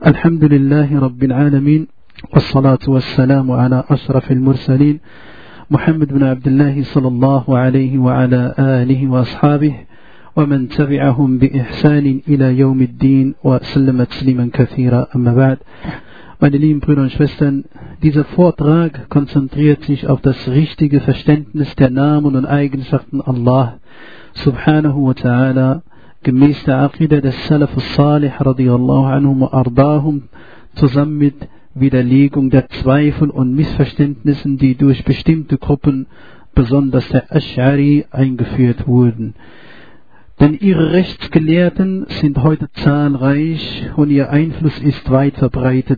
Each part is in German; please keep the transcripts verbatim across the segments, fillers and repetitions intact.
الحمد لله رب العالمين والصلاة والسلام على أشرف المرسلين محمد بن عبد الله صلى الله عليه وعلى آله وأصحابه ومن تبعهم بإحسان إلى يوم الدين وسلم تسليما كثيرا. أما بعد. Meine lieben Brüder und Schwestern, dieser Vortrag konzentriert sich auf das richtige Verständnis der Namen und Eigenschaften Allah subhanahu wa ta'ala gemäß der Aqidah des Salaf al-Salih radiyallahu anhum wa ardahum, zusammen mit Widerlegung der Zweifel und Missverständnissen, die durch bestimmte Gruppen, besonders der Ash'ari, eingeführt wurden. Denn ihre Rechtsgelehrten sind heute zahlreich und ihr Einfluss ist weit verbreitet.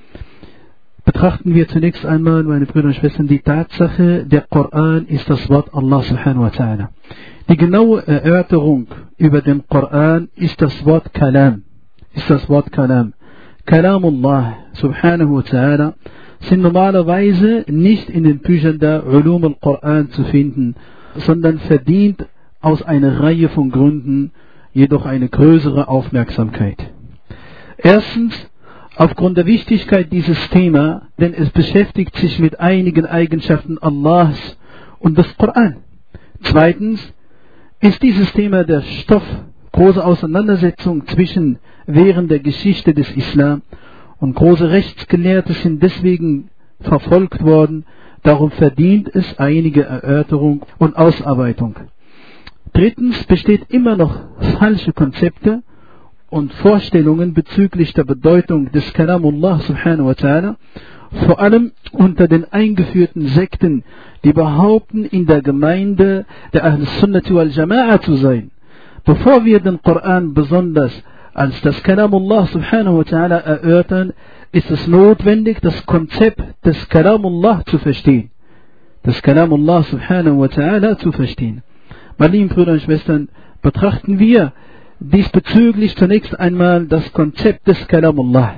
Betrachten wir zunächst einmal, meine Brüder und Schwestern, die Tatsache, der Koran ist das Wort Allah subhanahu wa ta'ala. Die genaue Erörterung über den Koran ist das Wort Kalam. Ist das Wort Kalam. Kalamullah subhanahu wa ta'ala sind normalerweise nicht in den Büchern der Ulum al-Quran zu finden, sondern verdient aus einer Reihe von Gründen jedoch eine größere Aufmerksamkeit. Erstens, aufgrund der Wichtigkeit dieses Thema, denn es beschäftigt sich mit einigen Eigenschaften Allahs und des Koran. Zweitens ist dieses Thema der Stoff große Auseinandersetzung zwischen während der Geschichte des Islam, und große Rechtsgelehrte sind deswegen verfolgt worden, darum verdient es einige Erörterung und Ausarbeitung. Drittens besteht immer noch falsche Konzepte und Vorstellungen bezüglich der Bedeutung des Kalamullah subhanahu wa ta'ala, vor allem unter den eingeführten Sekten, die behaupten, in der Gemeinde der Ahl-Sunnati wal Jama'a zu sein. Bevor wir den Koran besonders als das Kalamullah subhanahu wa ta'ala erörtern, ist es notwendig, das Konzept des Kalamullah zu verstehen. Das Kalamullah subhanahu wa ta'ala zu verstehen. Meine lieben Brüder und Schwestern, betrachten wir diesbezüglich zunächst einmal das Konzept des Kalamullah.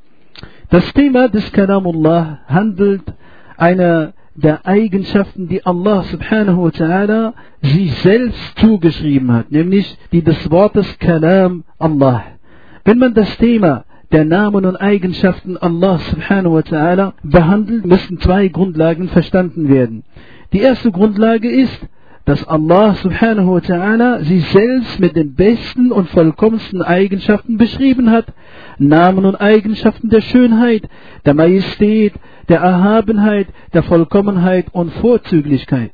Das Thema des Kalamullah handelt einer der Eigenschaften, die Allah subhanahu wa ta'ala sich selbst zugeschrieben hat, nämlich die des Wortes Kalam Allah. Wenn man das Thema der Namen und Eigenschaften Allah subhanahu wa ta'ala behandelt, müssen zwei Grundlagen verstanden werden. Die erste Grundlage ist, dass Allah subhanahu wa ta'ala sich selbst mit den besten und vollkommensten Eigenschaften beschrieben hat. Namen und Eigenschaften der Schönheit, der Majestät, der Erhabenheit, der Vollkommenheit und Vorzüglichkeit.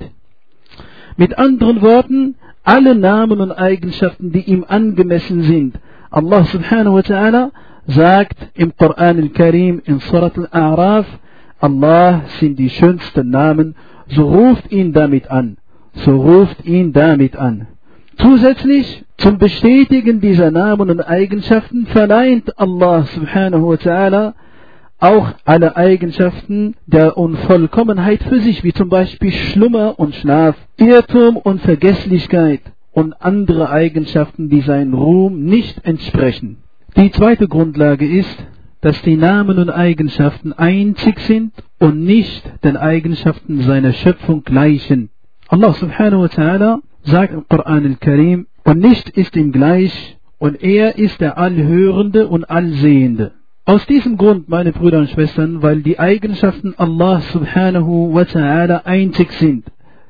Mit anderen Worten, alle Namen und Eigenschaften, die ihm angemessen sind. Allah subhanahu wa ta'ala sagt im Koran al-Karim in Surat al-A'raf, Allah sind die schönsten Namen, so ruft ihn damit an. So ruft ihn damit an. Zusätzlich zum Bestätigen dieser Namen und Eigenschaften verleiht Allah subhanahu wa ta'ala auch alle Eigenschaften der Unvollkommenheit für sich, wie zum Beispiel Schlummer und Schlaf, Irrtum und Vergesslichkeit und andere Eigenschaften, die seinem Ruhm nicht entsprechen. Die zweite Grundlage ist, dass die Namen und Eigenschaften einzig sind und nicht den Eigenschaften seiner Schöpfung gleichen. Allah subhanahu wa ta'ala sagt im Koran al-Karim, und nicht ist ihm gleich, und er ist der Allhörende und Allsehende. Aus diesem Grund, meine Brüder und Schwestern, weil die Eigenschaften Allah subhanahu wa ta'ala einzig sind,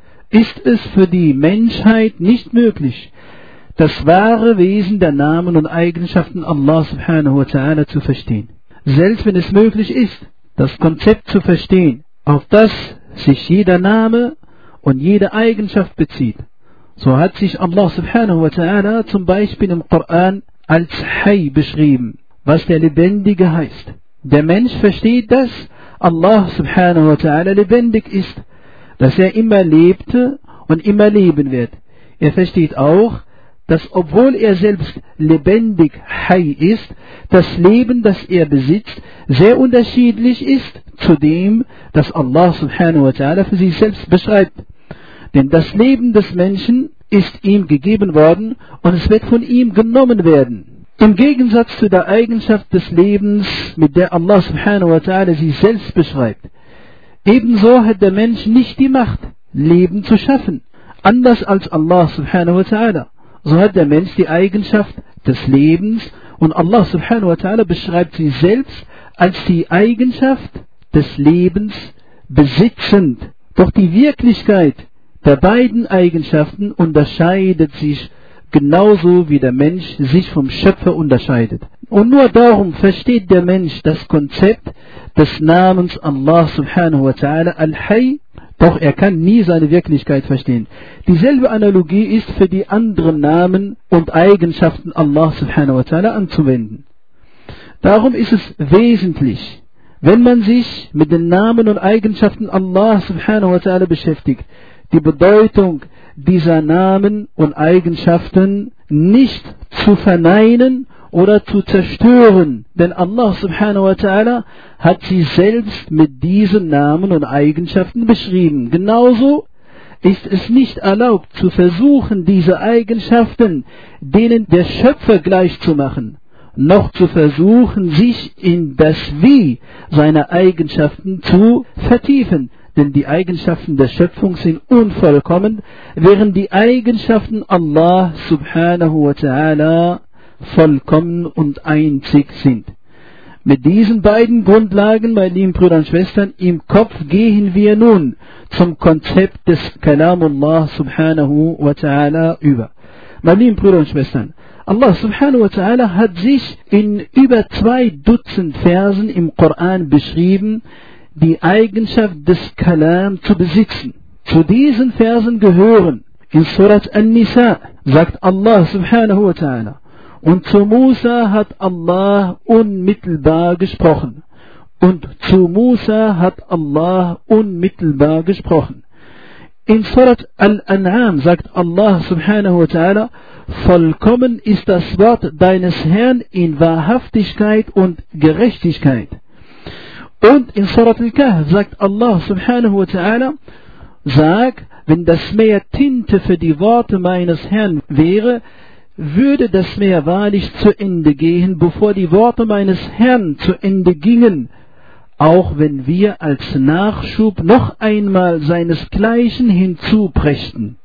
ist es für die Menschheit nicht möglich, das wahre Wesen der Namen und Eigenschaften Allah subhanahu wa ta'ala zu verstehen. Selbst wenn es möglich ist, das Konzept zu verstehen, auf das sich jeder Name und jede Eigenschaft bezieht, so hat sich Allah subhanahu wa ta'ala zum Beispiel im Koran als Hay beschrieben, was der Lebendige heißt. Der Mensch versteht, dass Allah subhanahu wa ta'ala lebendig ist, dass er immer lebte und immer leben wird. Er versteht auch, dass obwohl er selbst lebendig Hay ist, das Leben, das er besitzt, sehr unterschiedlich ist zu dem, das Allah subhanahu wa ta'ala für sich selbst beschreibt. Denn das Leben des Menschen ist ihm gegeben worden und es wird von ihm genommen werden. Im Gegensatz zu der Eigenschaft des Lebens, mit der Allah subhanahu wa ta'ala sich selbst beschreibt. Ebenso hat der Mensch nicht die Macht, Leben zu schaffen. Anders als Allah subhanahu wa ta'ala. So hat der Mensch die Eigenschaft des Lebens Und Allah subhanahu wa ta'ala beschreibt sie selbst als die Eigenschaft des Lebens besitzend. Doch die Wirklichkeit der beiden Eigenschaften unterscheidet sich genauso wie der Mensch sich vom Schöpfer unterscheidet. Und nur darum versteht der Mensch das Konzept des Namens Allah subhanahu wa ta'ala Al-Hayy, doch er kann nie seine Wirklichkeit verstehen. Dieselbe Analogie ist für die anderen Namen und Eigenschaften Allah subhanahu wa ta'ala anzuwenden. Darum ist es wesentlich, wenn man sich mit den Namen und Eigenschaften Allah subhanahu wa ta'ala beschäftigt, die Bedeutung dieser Namen und Eigenschaften nicht zu verneinen oder zu zerstören, denn Allah subhanahu wa ta'ala hat sie selbst mit diesen Namen und Eigenschaften beschrieben. Genauso ist es nicht erlaubt zu versuchen, diese Eigenschaften denen der Schöpfer gleichzumachen, noch zu versuchen, sich in das Wie seiner Eigenschaften zu vertiefen. Denn die Eigenschaften der Schöpfung sind unvollkommen, während die Eigenschaften Allah subhanahu wa ta'ala vollkommen und einzig sind. Mit diesen beiden Grundlagen, meine lieben Brüder und Schwestern, im Kopf gehen wir nun zum Konzept des Kalamullah subhanahu wa ta'ala über. Meine lieben Brüder und Schwestern, Allah subhanahu wa ta'ala hat sich in über zwei Dutzend Versen im Koran beschrieben, die Eigenschaft des Kalam zu besitzen. Zu diesen Versen gehören in Surat An-Nisa sagt Allah subhanahu wa ta'ala: Und zu Musa hat Allah unmittelbar gesprochen. Und zu Musa hat Allah unmittelbar gesprochen. In Surat Al-An'am sagt Allah subhanahu wa ta'ala: Vollkommen ist das Wort deines Herrn in Wahrhaftigkeit und Gerechtigkeit. Und in Surat Al-Kahf sagt Allah subhanahu wa ta'ala: Sag, wenn das Meer Tinte für die Worte meines Herrn wäre, würde das Meer wahrlich zu Ende gehen, bevor die Worte meines Herrn zu Ende gingen, auch wenn wir als Nachschub noch einmal seinesgleichen hinzubrächten.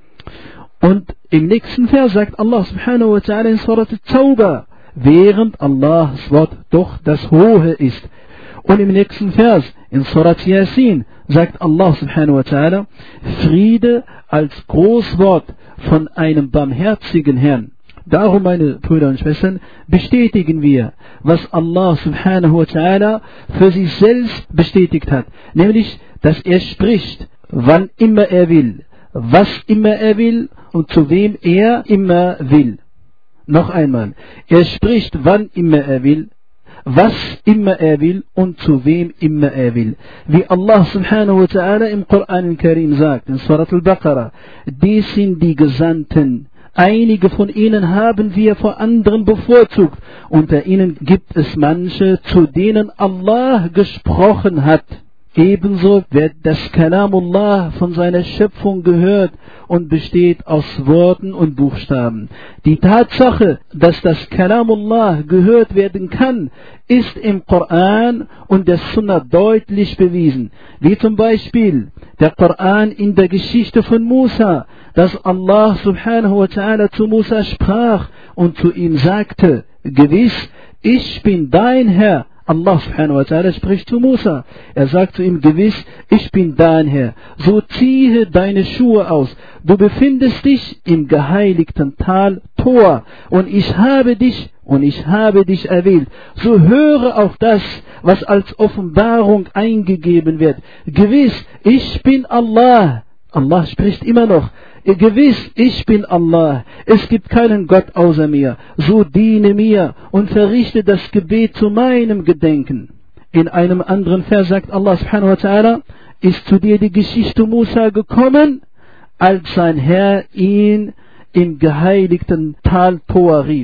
Und im nächsten Vers sagt Allah subhanahu wa ta'ala in Surat At-Tawbah, während Allahs Wort doch das Hohe ist. Und im nächsten Vers in Surat Yasin sagt Allah subhanahu wa ta'ala: Friede als Großwort von einem barmherzigen Herrn. Darum, meine Brüder und Schwestern, bestätigen wir, was Allah subhanahu wa ta'ala für sich selbst bestätigt hat, nämlich, dass er spricht, wann immer er will, was immer er will und zu wem er immer will. Noch einmal, er spricht, wann immer er will, was immer er will und zu wem immer er will. Wie Allah subhanahu wa ta'ala im Koran al-Karim sagt, in Surat al-Baqarah: Dies sind die Gesandten. Einige von ihnen haben wir vor anderen bevorzugt. Unter ihnen gibt es manche, zu denen Allah gesprochen hat. Ebenso wird das Kalamullah von seiner Schöpfung gehört und besteht aus Worten und Buchstaben. Die Tatsache, dass das Kalamullah gehört werden kann, ist im Koran und der Sunna deutlich bewiesen. Wie zum Beispiel der Koran in der Geschichte von Musa, dass Allah subhanahu wa ta'ala zu Musa sprach und zu ihm sagte: Gewiss, ich bin dein Herr. Allah subhanahu wa ta'ala spricht zu Musa. Er sagt zu ihm: Gewiss, ich bin dein Herr. So ziehe deine Schuhe aus. Du befindest dich im geheiligten Tal Tor. Und ich habe dich, und ich habe dich erwählt. So höre auf das, was als Offenbarung eingegeben wird. Gewiss, ich bin Allah. Allah spricht immer noch: Gewiss, ich bin Allah, es gibt keinen Gott außer mir, so diene mir und verrichte das Gebet zu meinem Gedenken. In einem anderen Vers sagt Allah subhanahu wa ta'ala: Ist zu dir die Geschichte Musa gekommen, als sein Herr ihn im geheiligten Tal Tor rief.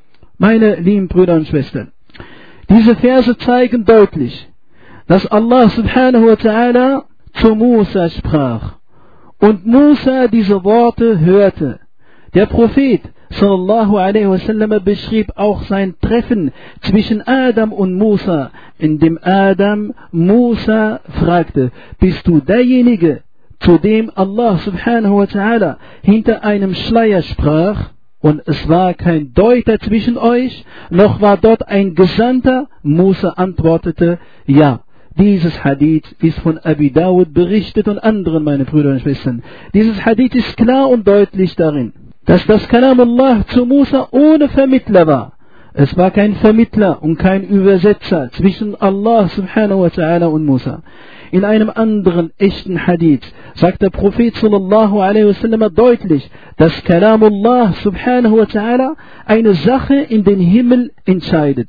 Meine lieben Brüder und Schwestern, diese Verse zeigen deutlich, dass Allah subhanahu wa ta'ala zu Musa sprach. Und Musa diese Worte hörte. Der Prophet sallallahu alaihi wasallam beschrieb auch sein Treffen zwischen Adam und Musa, in dem Adam Musa fragte: Bist du derjenige, zu dem Allah subhanahu wa ta'ala hinter einem Schleier sprach? und es war kein Deuter zwischen euch, noch war dort ein Gesandter? Musa antwortete, ja. Dieses Hadith ist von Abi Dawud berichtet und anderen, meine Brüder und Schwestern. Dieses Hadith ist klar und deutlich darin, dass das Kalam Allah zu Musa ohne Vermittler war. Es war kein Vermittler und kein Übersetzer zwischen Allah subhanahu wa ta'ala und Musa. In einem anderen echten Hadith sagt der Prophet sallallahu alaihi wasallam deutlich, dass Kalam Allah subhanahu wa ta'ala eine Sache in den Himmel entscheidet.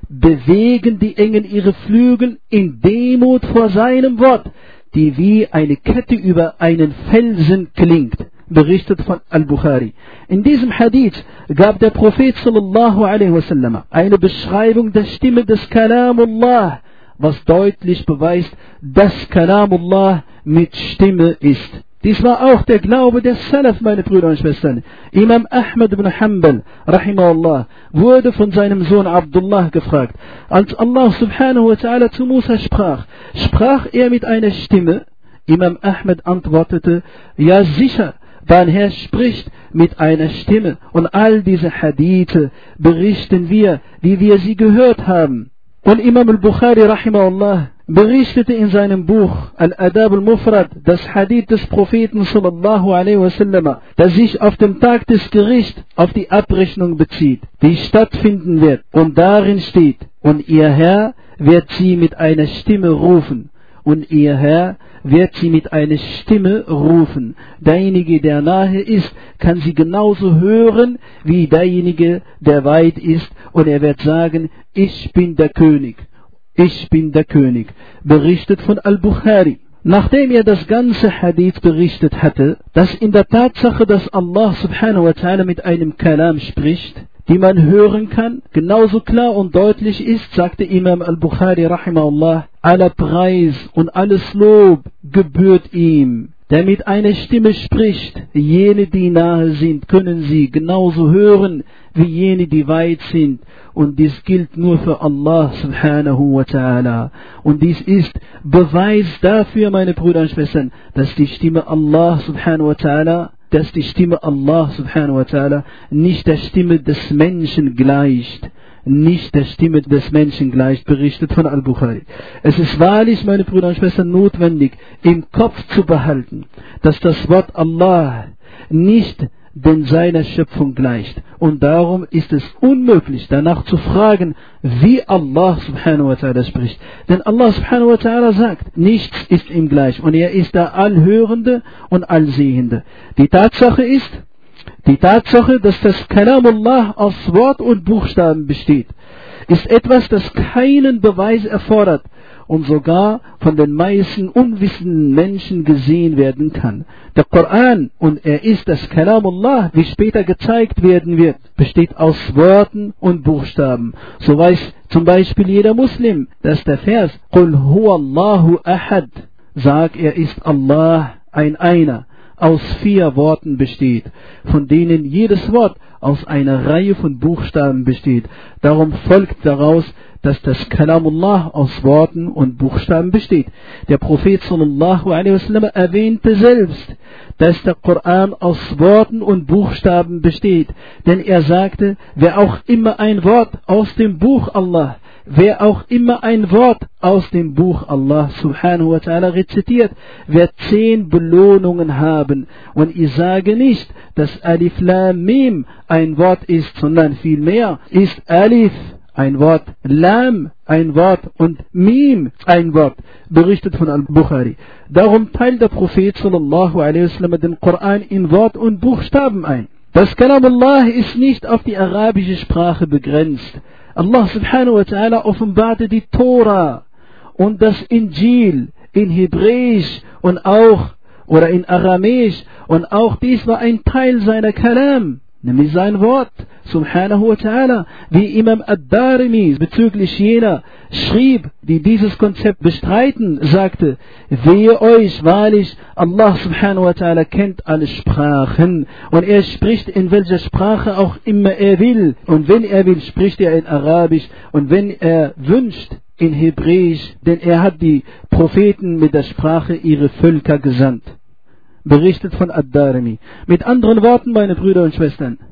Bewegen die Engel ihre Flügel in Demut vor seinem Wort, die wie eine Kette über einen Felsen klingt. Berichtet von Al-Bukhari. In diesem Hadith gab der Prophet sallallahu alaihi wasallam eine Beschreibung der Stimme des Kalamullah, was deutlich beweist, dass Kalamullah mit Stimme ist. Dies war auch der Glaube der Salaf, meine Brüder und Schwestern. Imam Ahmad ibn Hanbal, rahimahullah, wurde von seinem Sohn Abdullah gefragt. Als Allah subhanahu wa ta'ala zu Musa sprach, sprach er mit einer Stimme? Imam Ahmad antwortete, ja sicher, dein Herr spricht mit einer Stimme. Und all diese Hadithe berichten wir, wie wir sie gehört haben. Und Imam al-Bukhari, rahimahullah, berichtete in seinem Buch Al-Adab al-Mufrad das Hadith des Propheten sallallahu alaihi wasallam, das sich auf dem Tag des Gerichts auf die Abrechnung bezieht, die stattfinden wird. Und darin steht, und ihr Herr wird sie mit einer Stimme rufen. Und ihr Herr wird sie mit einer Stimme rufen. Derjenige, der nahe ist, kann sie genauso hören wie derjenige, der weit ist. Und er wird sagen, ich bin der König. Ich bin der König. Berichtet von Al-Bukhari. Nachdem er das ganze Hadith berichtet hatte, dass in der Tatsache, dass Allah subhanahu wa ta'ala mit einem Kalam spricht, die man hören kann, genauso klar und deutlich ist, sagte Imam al-Bukhari rahimahullah, aller Preis und alles Lob gebührt ihm, der mit einer Stimme spricht. Jene, die nahe sind, können sie genauso hören, wie jene, die weit sind. Und dies gilt nur für Allah subhanahu wa ta'ala. Und dies ist Beweis dafür, meine Brüder und Schwestern, dass die Stimme Allah subhanahu wa ta'ala dass die Stimme Allah subhanahu wa ta'ala nicht der Stimme des Menschen gleicht. Nicht der Stimme des Menschen gleicht, berichtet von Al-Bukhari. Es ist wahrlich, meine Brüder und Schwestern, notwendig, im Kopf zu behalten, dass das Wort Allah nicht den seiner Schöpfung gleicht. Und darum ist es unmöglich, danach zu fragen, wie Allah subhanahu wa ta'ala spricht. Denn Allah subhanahu wa ta'ala sagt, nichts ist ihm gleich. Und er ist der Allhörende und Allsehende. Die Tatsache ist, die Tatsache, dass das Kalamullah aus Wort und Buchstaben besteht, ist etwas, das keinen Beweis erfordert und sogar von den meisten unwissenden Menschen gesehen werden kann. Der Koran, und er ist das Kalamullah, wie später gezeigt werden wird, besteht aus Worten und Buchstaben. So weiß zum Beispiel jeder Muslim, dass der Vers Qul huwallahu ahad sagt, er ist Allah, ein Einer, aus vier Worten besteht, von denen jedes Wort aus einer Reihe von Buchstaben besteht. Darum folgt daraus, dass das Kalamullah aus Worten und Buchstaben besteht. Der Prophet sallallahu alaihi wasallam erwähnte selbst, dass der Koran aus Worten und Buchstaben besteht. Denn er sagte, wer auch immer ein Wort aus dem Buch Allah, wer auch immer ein Wort aus dem Buch Allah subhanahu wa ta'ala rezitiert, wird zehn Belohnungen haben. Und ich sage nicht, dass Alif Lam Mim ein Wort ist, sondern vielmehr ist Alif ein Wort, Lam ein Wort und Mim ein Wort, berichtet von Al-Bukhari. Darum teilt der Prophet sallallahu alaihi wasallam den Koran in Wort und Buchstaben ein. Das Kalamullah ist nicht auf die arabische Sprache begrenzt. Allah subhanahu wa ta'ala offenbarte die Tora und das Injil in Hebräisch und auch, oder in Aramäisch, und auch dies war ein Teil seiner Kalam, nämlich sein Wort, subhanahu wa ta'ala, wie Imam ad-Darimi bezüglich jener schrieb, die dieses Konzept bestreiten, sagte, wehe euch, wahrlich, Allah subhanahu wa ta'ala kennt alle Sprachen und er spricht in welcher Sprache auch immer er will, und wenn er will, spricht er in Arabisch, und wenn er wünscht, in Hebräisch, denn er hat die Propheten mit der Sprache ihrer Völker gesandt. Berichtet von ad-Darimi. Mit anderen Worten, meine Brüder und Schwestern,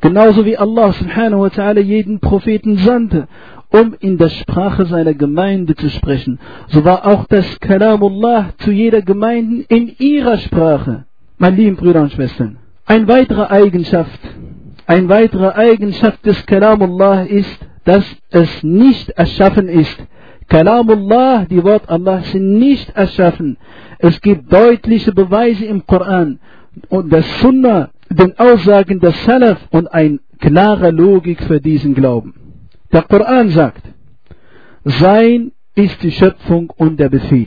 genauso wie Allah subhanahu wa ta'ala jeden Propheten sandte, um in der Sprache seiner Gemeinde zu sprechen, so war auch das Kalamullah zu jeder Gemeinde in ihrer Sprache. Meine lieben Brüder und Schwestern, eine weitere Eigenschaft, eine weitere Eigenschaft des Kalamullah ist, dass es nicht erschaffen ist. Kalamullah, die Wort Allah, sind nicht erschaffen. Es gibt deutliche Beweise im Koran und der Sunnah, den Aussagen des Salaf und eine klare Logik für diesen Glauben. Der Koran sagt, Sein ist die Schöpfung und der Befehl.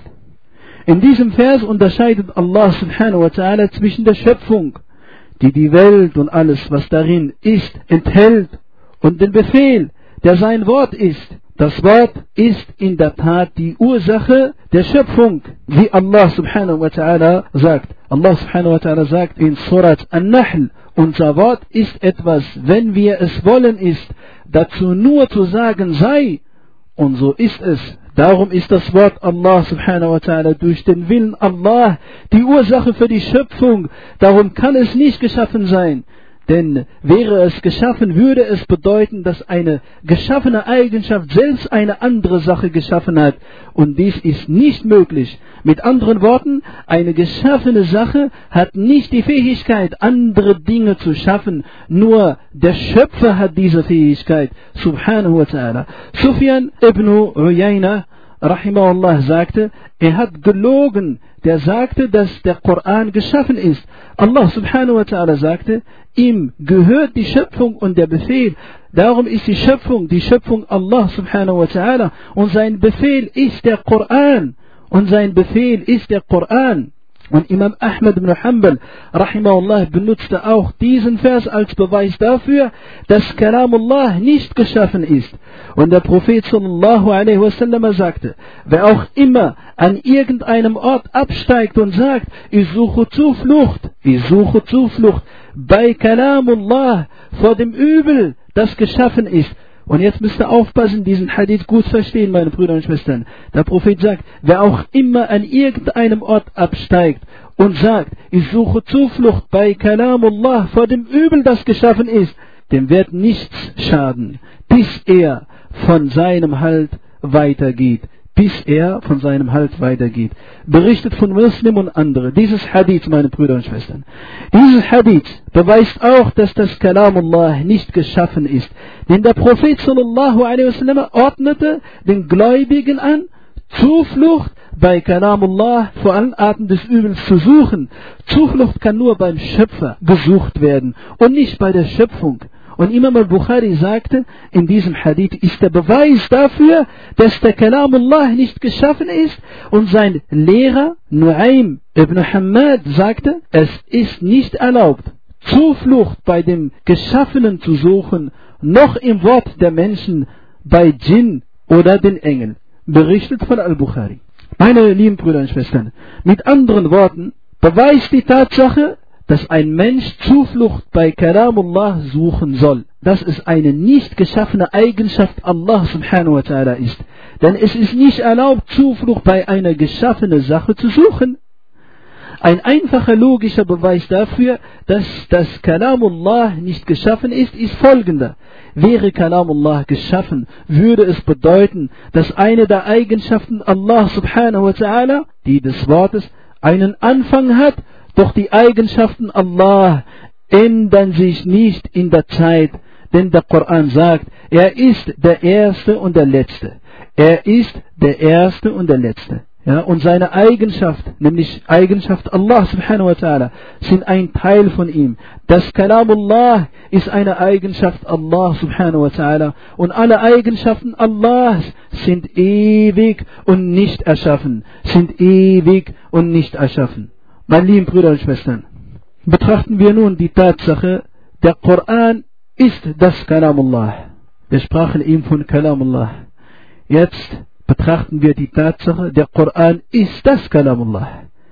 In diesem Vers unterscheidet Allah subhanahu wa ta'ala zwischen der Schöpfung, die die Welt und alles, was darin ist, enthält, und den Befehl, der sein Wort ist. Das Wort ist in der Tat die Ursache der Schöpfung, wie Allah subhanahu wa ta'ala sagt. Allah subhanahu wa ta'ala sagt in Surat An-Nahl, unser Wort ist etwas, wenn wir es wollen, ist dazu nur zu sagen sei, und so ist es. Darum ist das Wort Allah subhanahu wa ta'ala durch den Willen Allah die Ursache für die Schöpfung. Darum kann es nicht geschaffen sein. Denn wäre es geschaffen, würde es bedeuten, dass eine geschaffene Eigenschaft selbst eine andere Sache geschaffen hat. Und dies ist nicht möglich. Mit anderen Worten, eine geschaffene Sache hat nicht die Fähigkeit, andere Dinge zu schaffen. Nur der Schöpfer hat diese Fähigkeit. Subhanahu wa ta'ala. Sufyan ibn Uyayna rahimahullah sagte, er hat gelogen, der sagte, dass der Koran geschaffen ist. Allah subhanahu wa ta'ala sagte, ihm gehört die Schöpfung und der Befehl. Darum ist die Schöpfung, die Schöpfung Allah subhanahu wa ta'ala, und sein Befehl ist der Koran. Und sein Befehl ist der Koran. Und Imam Ahmad ibn Hanbal rahimahullah benutzte auch diesen Vers als Beweis dafür, dass Kalamullah nicht geschaffen ist. Und der Prophet sallallahu alaihi wasallam sagte, wer auch immer an irgendeinem Ort absteigt und sagt, ich suche Zuflucht, ich suche Zuflucht bei Kalamullah vor dem Übel, das geschaffen ist. Und jetzt müsst ihr aufpassen, diesen Hadith gut verstehen, meine Brüder und Schwestern. Der Prophet sagt, wer auch immer an irgendeinem Ort absteigt und sagt, ich suche Zuflucht bei Kalamullah vor dem Übel, das geschaffen ist, dem wird nichts schaden, bis er von seinem Halt weitergeht. bis er von seinem Halt weitergeht. Berichtet von Muslim und andere. Dieses Hadith, meine Brüder und Schwestern. Dieses Hadith beweist auch, dass das Kalamullah nicht geschaffen ist. Denn der Prophet sallallahu alaihi wasallam ordnete den Gläubigen an, Zuflucht bei Kalamullah vor allen Arten des Übels zu suchen. Zuflucht kann nur beim Schöpfer gesucht werden und nicht bei der Schöpfung. Und Imam al-Bukhari sagte, in diesem Hadith ist der Beweis dafür, dass der Kalamullah nicht geschaffen ist. Und sein Lehrer Nu'aym ibn Hammad sagte, es ist nicht erlaubt, Zuflucht bei dem Geschaffenen zu suchen, noch im Wort der Menschen bei Djinn oder den Engeln. Berichtet von al-Bukhari. Meine lieben Brüder und Schwestern, mit anderen Worten beweist die Tatsache, dass ein Mensch Zuflucht bei Kalamullah suchen soll, dass es eine nicht geschaffene Eigenschaft Allah subhanahu wa ta'ala ist. Denn es ist nicht erlaubt, Zuflucht bei einer geschaffenen Sache zu suchen. Ein einfacher logischer Beweis dafür, dass das Kalamullah nicht geschaffen ist, ist folgender. Wäre Kalamullah geschaffen, würde es bedeuten, dass eine der Eigenschaften Allah subhanahu wa ta'ala, die des Wortes, einen Anfang hat, doch die Eigenschaften Allah ändern sich nicht in der Zeit, denn der Koran sagt, er ist der Erste und der Letzte. Er ist der Erste und der Letzte. Ja, und seine Eigenschaft, nämlich Eigenschaft Allah subhanahu wa ta'ala, sind ein Teil von ihm. Das Kalamullah ist eine Eigenschaft Allah subhanahu wa ta'ala. Und alle Eigenschaften Allahs sind ewig und nicht erschaffen. Sind ewig und nicht erschaffen. Meine lieben Brüder und Schwestern, betrachten wir nun die Tatsache, der Koran ist das Kalamullah. Wir sprachen eben von Kalamullah. Jetzt betrachten wir die Tatsache, der Koran ist das Kalamullah.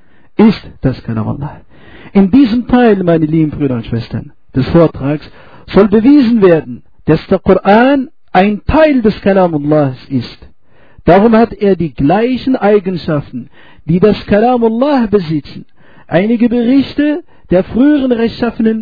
Ist das Kalamullah. In diesem Teil, meine lieben Brüder und Schwestern, des Vortrags soll bewiesen werden, dass der Koran ein Teil des Kalamullahs ist. Darum hat er die gleichen Eigenschaften, die das Kalamullah besitzen. Einige Berichte der früheren Rechtschaffenen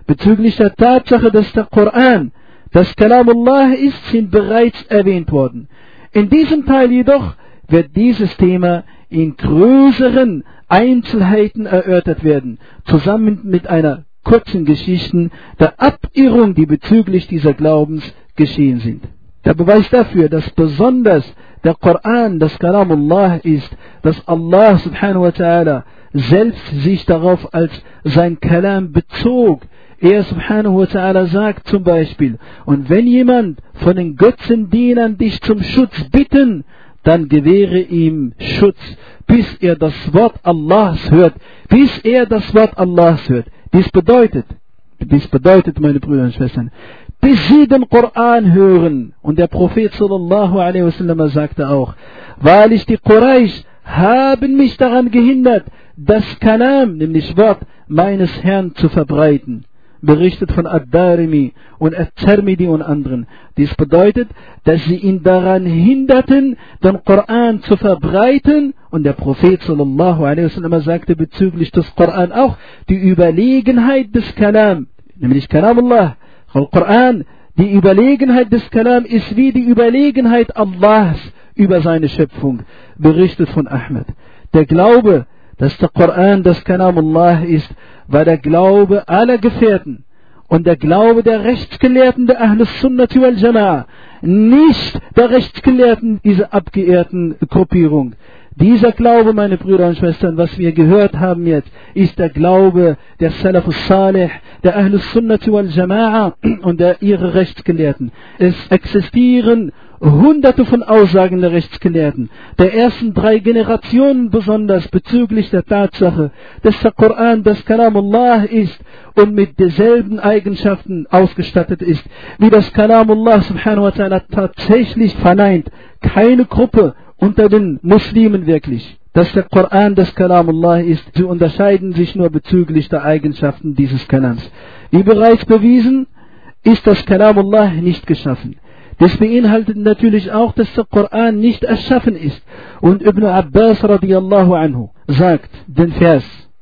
bezüglich der Tatsache, dass der Koran das Kalamullah ist, sind bereits erwähnt worden. In diesem Teil jedoch wird dieses Thema in größeren Einzelheiten erörtert werden, zusammen mit einer kurzen Geschichte der Abirrung, die bezüglich dieser Glaubens geschehen sind. Der Beweis dafür, dass besonders der Koran das Kalamullah ist, dass Allah subhanahu wa ta'ala selbst sich darauf als sein Kalam bezog. Er subhanahu wa ta'ala sagt zum Beispiel, und wenn jemand von den Götzendienern dich zum Schutz bitten, dann gewähre ihm Schutz, bis er das Wort Allahs hört, bis er das Wort Allahs hört. Dies bedeutet, dies bedeutet, meine Brüder und Schwestern, bis sie den Koran hören. Und der Prophet sallallahu alaihi wasallam sagte auch, wahrlich die Quraysh haben mich daran gehindert, das Kalam, nämlich Wort meines Herrn, zu verbreiten. Berichtet von Ad-Darimi und At-Tirmidhi und anderen. Dies bedeutet, dass sie ihn daran hinderten, den Koran zu verbreiten. Und der Prophet sallallahu alaihi wasallam sagte bezüglich des Koran auch die Überlegenheit des Kalam, nämlich Kalamullah. Al-Quran, die Überlegenheit des Kalam ist wie die Überlegenheit Allahs über seine Schöpfung. Berichtet von Ahmed. Der Glaube, dass der Koran das Kalamullah ist, war der Glaube aller Gefährten und der Glaube der Rechtsgelehrten der Ahlus Sunnati wal Jama'a, nicht der Rechtsgelehrten dieser abgeehrten Gruppierung. Dieser Glaube, meine Brüder und Schwestern, was wir gehört haben jetzt, ist der Glaube der Salafus Salih, der Ahlus Sunnati wal Jama'a und der ihre Rechtsgelehrten. Es existieren hunderte von Aussagen der Rechtsgelehrten, der ersten drei Generationen besonders bezüglich der Tatsache, dass der Koran das Kalamullah ist und mit derselben Eigenschaften ausgestattet ist, wie das Kalamullah subhanahu wa ta'ala tatsächlich verneint. Keine Gruppe unter den Muslimen wirklich, dass der Koran das Kalamullah ist. Sie unterscheiden sich nur bezüglich der Eigenschaften dieses Kalams. Wie bereits bewiesen, ist das Kalamullah nicht geschaffen. Das beinhaltet natürlich auch, dass der Koran nicht erschaffen ist. Und Ibn Abbas radiyallahu anhu sagt den Vers,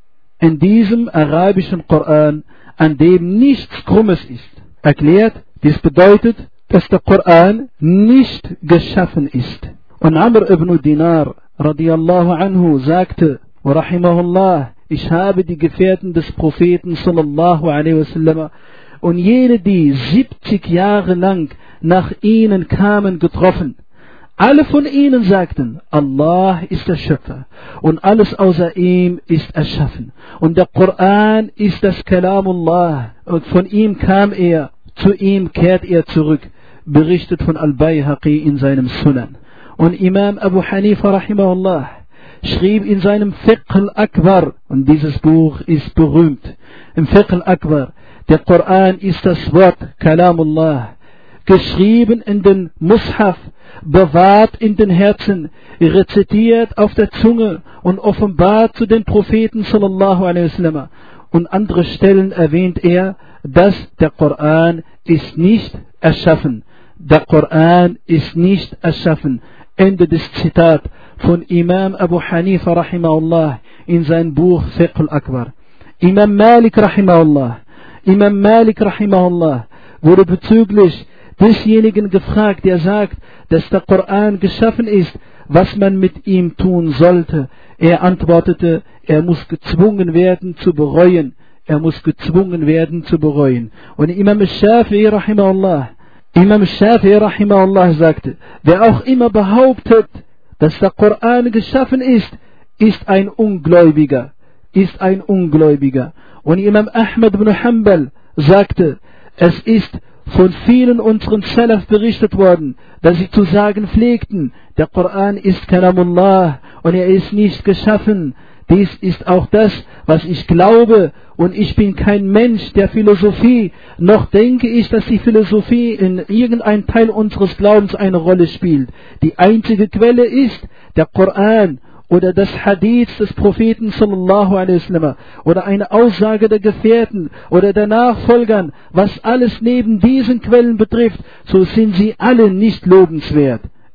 in diesem arabischen Koran, an dem nichts Krummes ist, erklärt, dies bedeutet, dass der Koran nicht geschaffen ist. Und Amr ibn Dinar radiyallahu anhu sagte, rahimahullah, ich habe die Gefährten des Propheten sallallahu alaihi wasallam und jene, die siebzig Jahre lang nach ihnen kamen, getroffen. Alle von ihnen sagten, Allah ist der Schöpfer und alles außer ihm ist erschaffen. Und der Koran ist das Kalamullah und von ihm kam er, zu ihm kehrt er zurück. Berichtet von Al-Bayhaqi in seinem Sunan. Und Imam Abu Hanifa rahimahullah schrieb in seinem Fiqh al-Akbar, und dieses Buch ist berühmt, im Fiqh al-Akbar, der Koran ist das Wort Kalamullah, geschrieben in den Mushaf, bewahrt in den Herzen, rezitiert auf der Zunge und offenbart zu den Propheten sallallahu alaihi wasallam. Und andere Stellen erwähnt er, dass der Koran ist nicht erschaffen. Der Koran ist nicht erschaffen. Ende des Zitat von Imam Abu Hanifa rahimahullah in seinem Buch Fiqh al-Akbar. Imam Malik rahimahullah, Imam Malik rahimahullah wurde bezüglich desjenigen gefragt, der sagt, dass der Koran geschaffen ist, was man mit ihm tun sollte. Er antwortete, er muss gezwungen werden zu bereuen. Er muss gezwungen werden zu bereuen. Und Imam Shafi'i rahimahullah, Imam Shafi'i rahimahullah sagte, wer auch immer behauptet, dass der Koran geschaffen ist, ist ein Ungläubiger, ist ein Ungläubiger. Und Imam Ahmad ibn Hanbal sagte, es ist von vielen unseren Salaf berichtet worden, dass sie zu sagen pflegten, der Koran ist Kalamullah und er ist nicht geschaffen. Dies ist auch das, was ich glaube, und ich bin kein Mensch der Philosophie, noch denke ich, dass die Philosophie in irgendeinem Teil unseres Glaubens eine Rolle spielt. Die einzige Quelle ist der Koran oder das Hadith des Propheten sallallahu alaihi wasallam oder eine Aussage der Gefährten oder der Nachfolgern. Was alles neben diesen Quellen betrifft, so sind sie alle nicht lobenswert.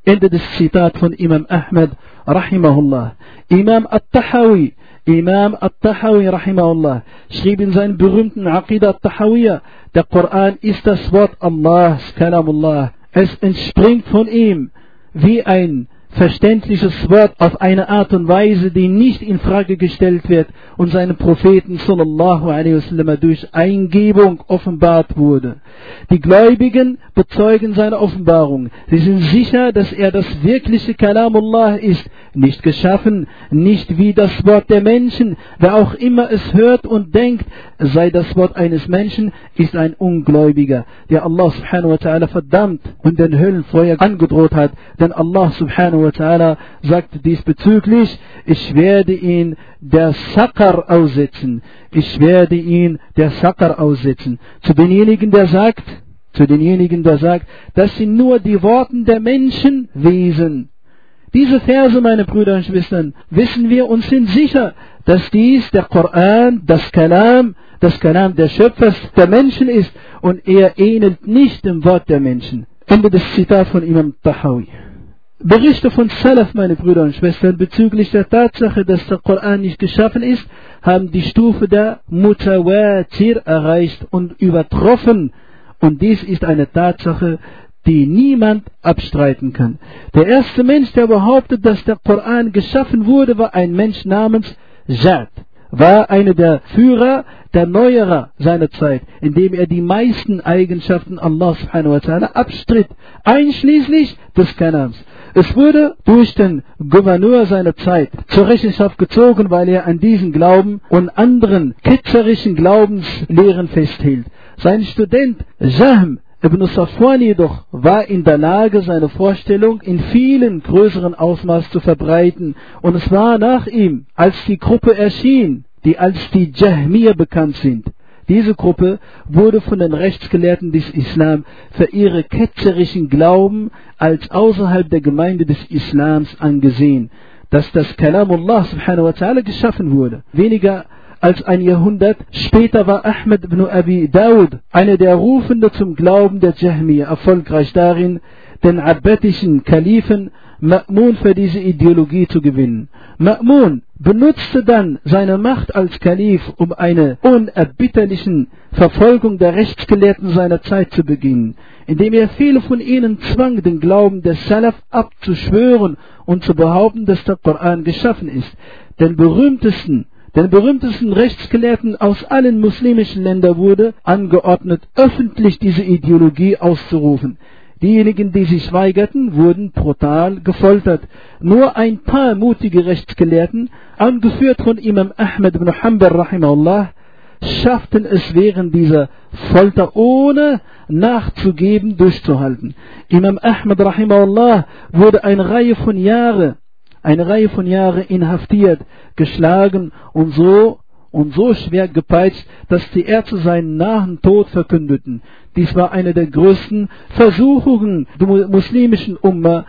Ende des Zitat von Imam Ahmad rahimahullah. Imam At-Tahawi, Imam At-Tahawi rahimahullah schrieb in seinem berühmten Aqidah At-Tahawiyya, der Koran ist das Wort Allahs, Kalamullah. Es entspringt von ihm wie ein verständliches Wort auf eine Art und Weise, die nicht in Frage gestellt wird und seinem Propheten sallallahu alaihi wasallam durch Eingebung offenbart wurde. Die Gläubigen bezeugen seine Offenbarung. Sie sind sicher, dass er das wirkliche Kalamullah ist, nicht geschaffen, nicht wie das Wort der Menschen. Wer auch immer es hört und denkt, es sei das Wort eines Menschen, ist ein Ungläubiger, der Allah subhanahu wa ta'ala verdammt und den Höllenfeuer angedroht hat. Denn Allah subhanahu wa ta'ala sagte diesbezüglich, ich werde ihn der Saqar aussetzen. Ich werde ihn der Saqar aussetzen. Zu denjenigen, der sagt, zu denjenigen, der sagt, das sind nur die Worte der Menschenwesen. Diese Verse, meine Brüder und Schwestern, wissen wir und sind sicher, dass dies der Koran, das Kalam, das Kalam des Schöpfers der Menschen ist und er ähnelt nicht dem Wort der Menschen. Ende des Zitat von Imam Tahawi. Berichte von Salaf, meine Brüder und Schwestern, bezüglich der Tatsache, dass der Koran nicht geschaffen ist, haben die Stufe der Mutawatir erreicht und übertroffen. Und dies ist eine Tatsache, die niemand abstreiten kann. Der erste Mensch, der behauptet, dass der Koran geschaffen wurde, war ein Mensch namens Jad. War einer der Führer der Neuerer seiner Zeit, indem er die meisten Eigenschaften Allah subhanahu wa ta'ala abstritt, einschließlich des Kalams. Es wurde durch den Gouverneur seiner Zeit zur Rechenschaft gezogen, weil er an diesen Glauben und anderen ketzerischen Glaubenslehren festhielt. Sein Student Jahm Ibn Safwan jedoch war in der Lage, seine Vorstellung in vielen größeren Ausmaß zu verbreiten, und es war nach ihm, als die Gruppe erschien, die als die Jahmiya bekannt sind. Diese Gruppe wurde von den Rechtsgelehrten des Islam für ihre ketzerischen Glauben als außerhalb der Gemeinde des Islams angesehen, dass das Kalamullah subhanahu wa ta'ala geschaffen wurde. Weniger als ein Jahrhundert später war Ahmad ibn Abi Dawud, einer der Rufenden zum Glauben der Jahmiya, erfolgreich darin, den abbasischen Kalifen Ma'mun für diese Ideologie zu gewinnen. Ma'mun benutzte dann seine Macht als Kalif, um eine unerbitterliche Verfolgung der Rechtsgelehrten seiner Zeit zu beginnen, indem er viele von ihnen zwang, den Glauben des Salaf abzuschwören und zu behaupten, dass der Koran geschaffen ist. Den berühmtesten Den berühmtesten Rechtsgelehrten aus allen muslimischen Ländern wurde angeordnet, öffentlich diese Ideologie auszurufen. Diejenigen, die sich weigerten, wurden brutal gefoltert. Nur ein paar mutige Rechtsgelehrten, angeführt von Imam Ahmad ibn Hanbal rahimahullah, schafften es während dieser Folter ohne nachzugeben durchzuhalten. Imam Ahmad rahimahullah wurde eine Reihe von Jahren eine Reihe von Jahren inhaftiert, geschlagen und so und so schwer gepeitscht, dass die Ärzte seinen nahen Tod verkündeten. Dies war eine der größten Versuchungen, die muslimischen Umma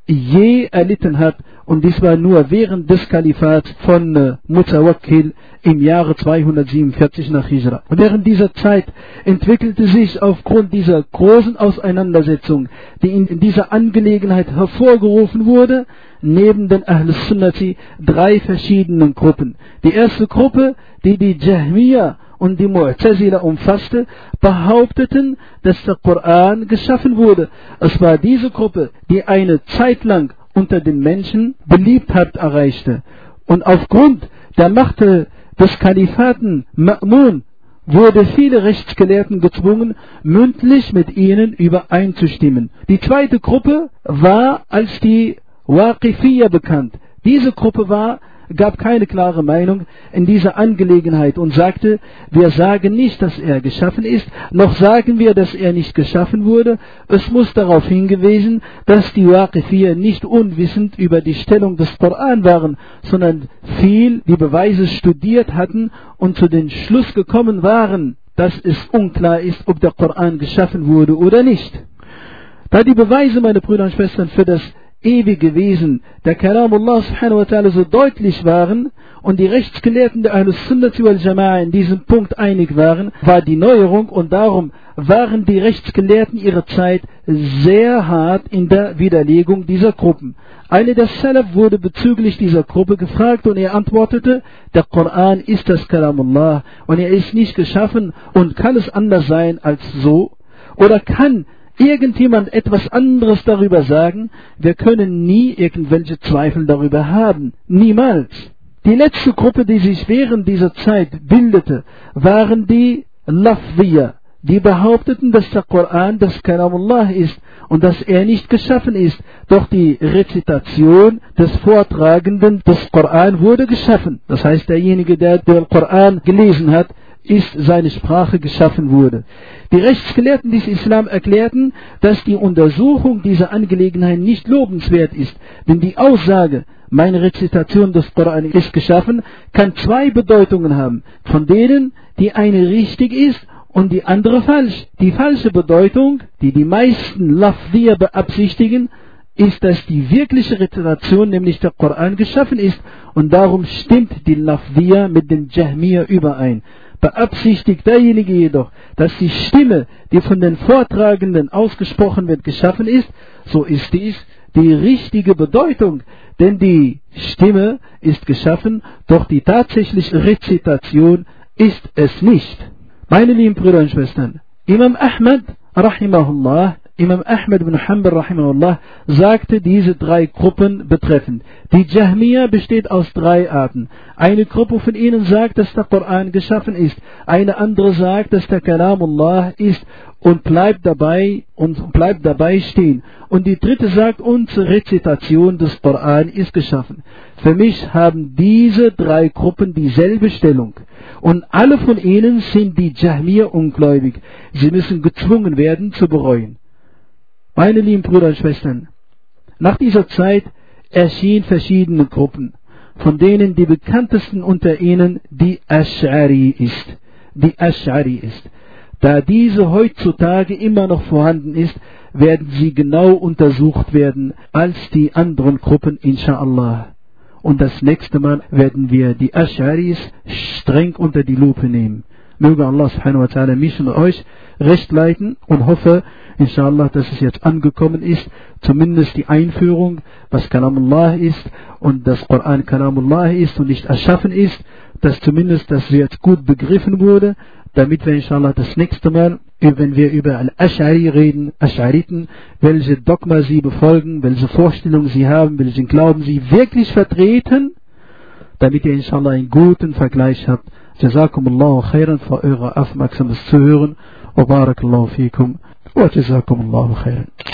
je erlitten hat, und dies war nur während des Kalifats von äh, Mutawakkil im Jahre zweihundertsiebenundvierzig nach Hijra. Und während dieser Zeit entwickelte sich aufgrund dieser großen Auseinandersetzung, die in, in dieser Angelegenheit hervorgerufen wurde, neben den Ahl-Sunnati drei verschiedenen Gruppen. Die erste Gruppe, die die Jahmiya und die Mu'tazila umfasste, behaupteten, dass der Koran geschaffen wurde. Es war diese Gruppe, die eine Zeit lang unter den Menschen Beliebtheit erreichte. Und aufgrund der Macht des Kalifaten Ma'mun wurde viele Rechtsgelehrten gezwungen, mündlich mit ihnen übereinzustimmen. Die zweite Gruppe war als die Waqifiyya bekannt. Diese Gruppe war gab keine klare Meinung in dieser Angelegenheit und sagte, wir sagen nicht, dass er geschaffen ist, noch sagen wir, dass er nicht geschaffen wurde. Es muss darauf hingewiesen, dass die Waqifiyya nicht unwissend über die Stellung des Koran waren, sondern viel die Beweise studiert hatten und zu dem Schluss gekommen waren, dass es unklar ist, ob der Koran geschaffen wurde oder nicht. Da die Beweise, meine Brüder und Schwestern, für das ewig gewesen, der Kalamullah subhanahu wa ta'ala so deutlich waren und die Rechtsgelehrten der Ahlus-Sunnati wal Jama'a in diesem Punkt einig waren, war die Neuerung, und darum waren die Rechtsgelehrten ihrer Zeit sehr hart in der Widerlegung dieser Gruppen. Einer der Salaf wurde bezüglich dieser Gruppe gefragt und er antwortete, der Koran ist das Kalamullah und er ist nicht geschaffen und kann es anders sein als so? Oder kann irgendjemand etwas anderes darüber sagen? Wir können nie irgendwelche Zweifel darüber haben. Niemals. Die letzte Gruppe, die sich während dieser Zeit bildete, waren die Lafdiyya. Die behaupteten, dass der Koran das Kalamullah ist und dass er nicht geschaffen ist. Doch die Rezitation des Vortragenden des Koran wurde geschaffen. Das heißt, derjenige, der den Koran gelesen hat, ist seine Sprache geschaffen wurde. Die Rechtsgelehrten des Islam erklärten, dass die Untersuchung dieser Angelegenheit nicht lobenswert ist, denn die Aussage, meine Rezitation des Koran ist geschaffen, kann zwei Bedeutungen haben, von denen die eine richtig ist und die andere falsch. Die falsche Bedeutung, die die meisten Lafdiyya beabsichtigen, ist, dass die wirkliche Rezitation, nämlich der Koran, geschaffen ist, und darum stimmt die Lafdiyya mit den Jahmiyya überein. Beabsichtigt derjenige jedoch, dass die Stimme, die von den Vortragenden ausgesprochen wird, geschaffen ist, so ist dies die richtige Bedeutung, denn die Stimme ist geschaffen, doch die tatsächliche Rezitation ist es nicht. Meine lieben Brüder und Schwestern, Imam Ahmad, rahimahullah, Imam Ahmad ibn Hanbal, rahimahullah, sagte diese drei Gruppen betreffend. Die Jahmiyya besteht aus drei Arten. Eine Gruppe von ihnen sagt, dass der Koran geschaffen ist. Eine andere sagt, dass der Kalamullah ist und bleibt dabei und bleibt dabei stehen. Und die dritte sagt, unsere Rezitation des Koran ist geschaffen. Für mich haben diese drei Gruppen dieselbe Stellung. Und alle von ihnen sind die Jahmiyya ungläubig. Sie müssen gezwungen werden zu bereuen. Meine lieben Brüder und Schwestern, nach dieser Zeit erschienen verschiedene Gruppen, von denen die bekanntesten unter ihnen die Asch'ari ist. Die Asch'ari ist. Da diese heutzutage immer noch vorhanden ist, werden sie genau untersucht werden als die anderen Gruppen, inshallah. Und das nächste Mal werden wir die Asch'aris streng unter die Lupe nehmen. Möge Allah subhanahu wa ta'ala mich und euch recht leiten, und hoffe, inshallah, dass es jetzt angekommen ist, zumindest die Einführung, was Kalamullah ist und das Koran Kalamullah ist und nicht erschaffen ist, dass zumindest das jetzt gut begriffen wurde, damit wir inshallah das nächste Mal, wenn wir über Al-Asch'ari reden, Asch'ariten, welche Dogma sie befolgen, welche Vorstellungen sie haben, welchen Glauben sie wirklich vertreten, damit ihr inshallah einen guten Vergleich habt. Jazakumullahu khairan für eure aufmerksames Zuhören. Wa barakallahu fikum. Wa jazakumullahu khairan.